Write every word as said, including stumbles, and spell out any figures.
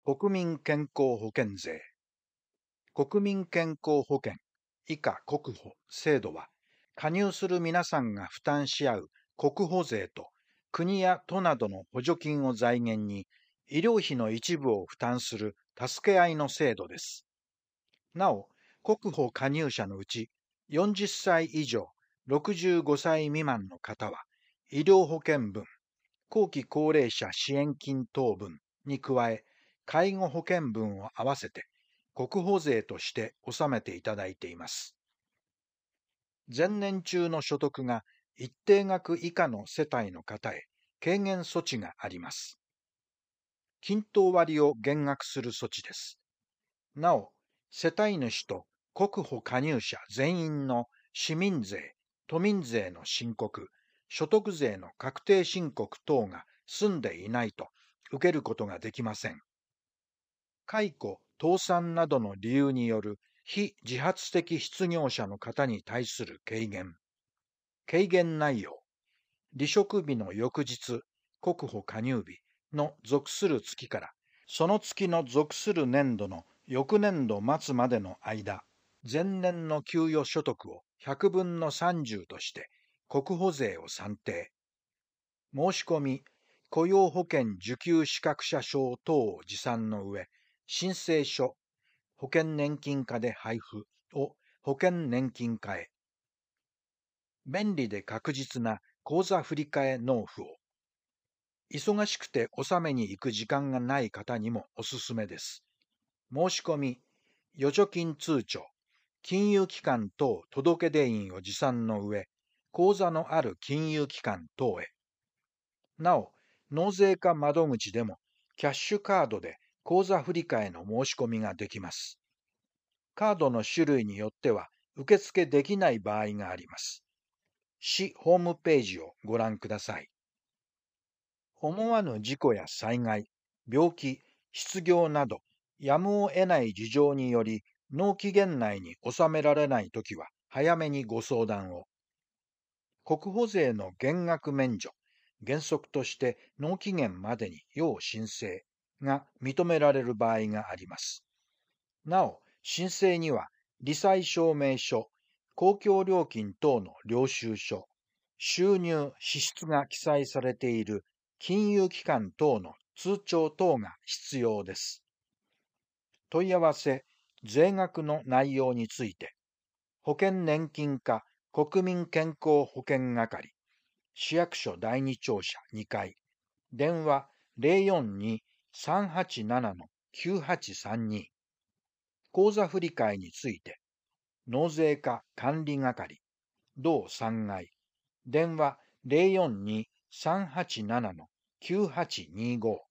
国民健康保険税。国民健康保険以下国保制度は、加入する皆さんが負担し合う国保税と国や都などの補助金を財源に医療費の一部を負担する助け合いの制度です。なお、国保加入者のうちよんじゅっさい以上ろくじゅうごさい未満の方は医療保険分、後期高齢者支援金等分に加え、介護保険分を合わせて国保税として納めていただいています。前年中の所得が一定額以下の世帯の方へ軽減措置があります。均等割を減額する措置です。なお、世帯主と国保加入者全員の市民税、都民税の申告、所得税の確定申告等が済んでいないと受けることができません。解雇、倒産などの理由による非自発的失業者の方に対する軽減。軽減内容。離職日の翌日、国保加入日の属する月から、その月の属する年度の翌年度末までの間、前年の給与所得をひゃくぶんのさんじゅうとして国保税を算定。申し込み、雇用保険受給資格者証等を持参の上、申請書、保険年金課で配布を保険年金課へ。便利で確実な口座振替納付を。忙しくて納めに行く時間がない方にもおすすめです。申し込み、預貯金通帳、金融機関等届出印を持参の上、口座のある金融機関等へ。なお、納税課窓口でもキャッシュカードで口座振替の申し込みができます。カードの種類によっては受付できない場合があります。市ホームページをご覧ください。思わぬ事故や災害、病気、失業など、やむを得ない事情により、納期限内に納められないときは、早めにご相談を。国保税の減額免除、原則として納期限までに要申請が認められる場合があります。なお、申請には、罹災証明書、公共料金等の領収書、収入、支出が記載されている金融機関等の通帳等が必要です。問い合わせ、税額の内容について、保険年金課国民健康保険係、市役所第二庁舎にかい、電話 ゼロよんに さんはちなな きゅうはちさんに、口座振替について、納税課管理係、同さんがい、電話 ゼロよんに さんはちなな きゅうはちにご